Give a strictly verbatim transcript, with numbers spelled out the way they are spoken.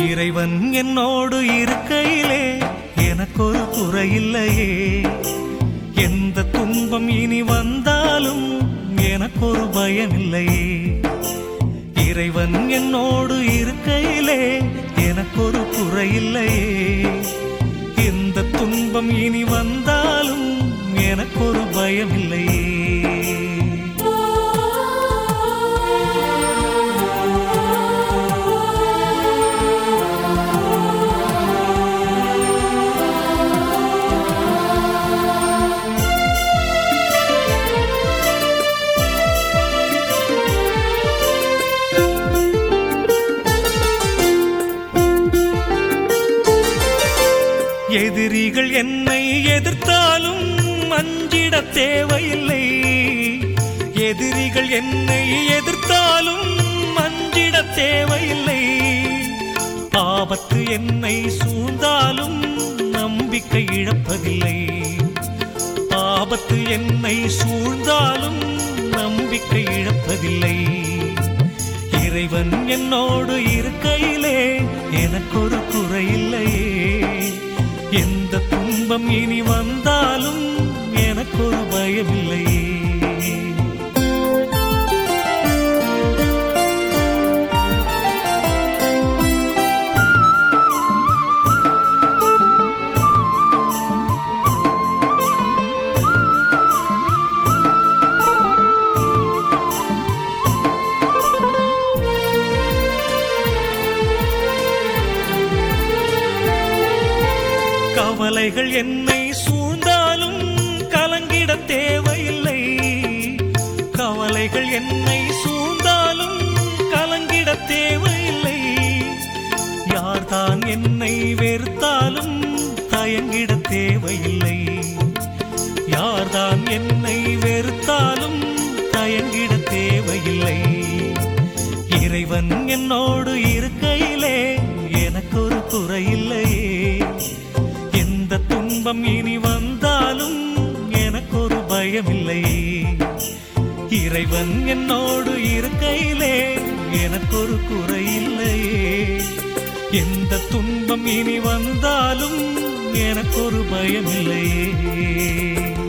இறைவன் என்னோடு இருக்கையிலே எனக்கொரு குறையில்லையே. எந்த துன்பம் இனி வந்தாலும் எனக்கொரு பயமில்லையே. இறைவன் என்னோடு இருக்கையிலே எனக்கொரு குறையில்லையே. எந்த துன்பம் இனி வந்தாலும் எனக்கொரு பயமில்லையே. எதிரிகள் என்னை எதிர்த்தாலும் அஞ்சிட தேவையில்லை. எதிரிகள் என்னை எதிர்த்தாலும் அஞ்சிட தேவையில்லை. ஆபத்து என்னை சூழ்ந்தாலும் நம்பிக்கை இழப்பதில்லை. ஆபத்து என்னை சூழ்ந்தாலும் நம்பிக்கை இழப்பதில்லை. இறைவன் என்னோடு இருக்கையிலே எனக்கொரு குறையில்லையே. எந்த துன்பம் இனி வந்தாலும் எனக்கொரு பயமில்லையே. கவலைகள் என்னை சூழ்ந்தாலும் கலங்கிட தேவையில்லை. கவலைகள் என்னை சூழ்ந்தாலும் கலங்கிட தேவையில்லை. யார்தான் என்னை வெறுத்தாலும் தயங்கிட தேவையில்லை. யார்தான் என்னை வெறுத்தாலும் தயங்கிட தேவையில்லை. இறைவன் என்னோடு இருக்கையிலே எனக்கொரு குறையில்லையே. எந்த துன்பம் இனி வந்தாலும் எனக்கொரு பயமில்லையே. இறைவன் என்னோடு இருக்கையிலே எனக்கொரு குறையில்லையே. எந்த துன்பம் இனி வந்தாலும் எனக்கொரு பயமில்லையே.